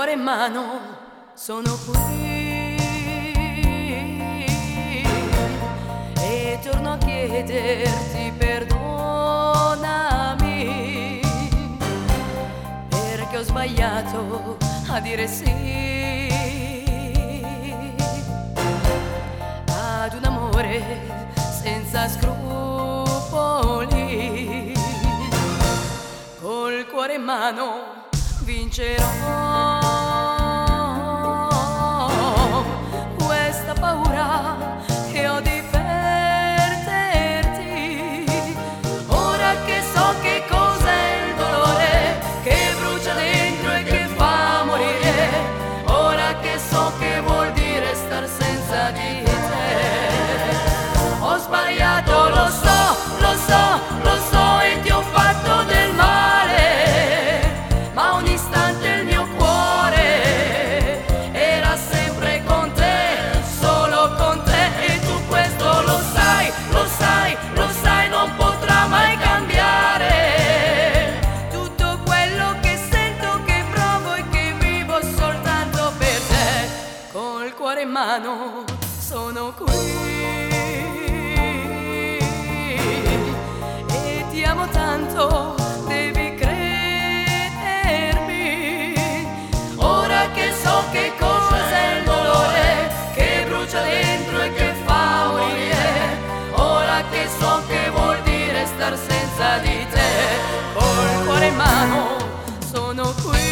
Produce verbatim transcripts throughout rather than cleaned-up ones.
cuore in mano sono qui e torno a chiederti perdonami, perché ho sbagliato a dire sì ad un amore senza scrupoli. Col cuore in mano vincerò questa paura che ho di perderti. Ora che so che cos'è il dolore che brucia dentro e che fa morire, ora che so che vuol dire star senza di te. Ho sbagliato, lo so, lo so, lo so, e ti ho fatto del male, ma un istante il mio cuore era sempre con te, solo con te, e tu questo lo sai, lo sai, lo sai, non potrà mai cambiare. Tutto quello che sento, che provo e che vivo soltanto per te. Col cuore in mano sono qui e ti amo tanto, devi credermi. Ora che so che cos'è il dolore che brucia dentro e che fa morire, ora che so che vuol dire star senza di te. Col cuore in mano sono qui.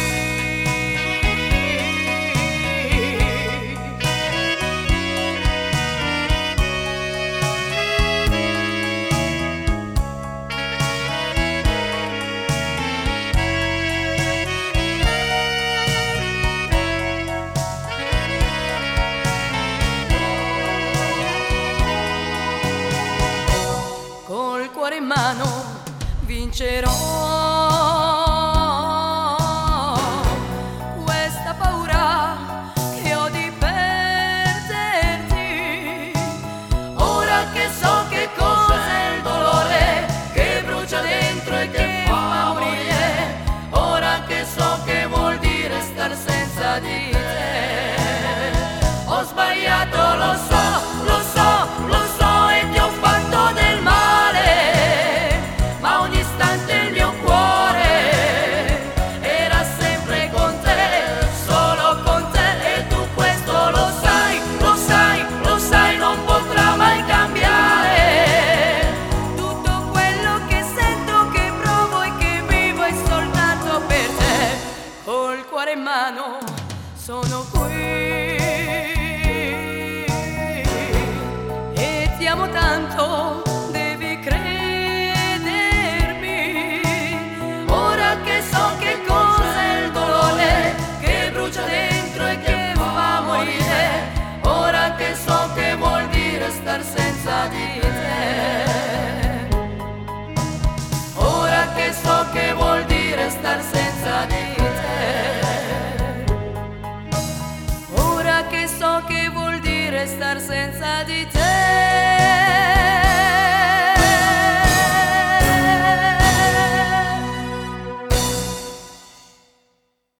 Col cuore in mano vincerò questa paura che ho di perderti. Ora che so che cos'è il dolore che brucia dentro e che fa morire, ora che so che vuol dire star senza di te. Ho sbagliato, lo so, lo so, lo so, e ti ho fatto del male, ma un istante il mio cuore era sempre con te, solo con te, e tu questo lo sai, lo sai, lo sai, non potrà mai cambiare. Tutto quello che sento, che provo e che vivo è soltanto per te. Col cuore in mano sono qui e ti amo tanto, devi credermi. Ora che so che cos'è il dolore che brucia dentro e che fa morire, ora che so che vuol dire star senza di te. Ora che so che vuol dire star senza di te. Ora che so che vuol dire star senza di te.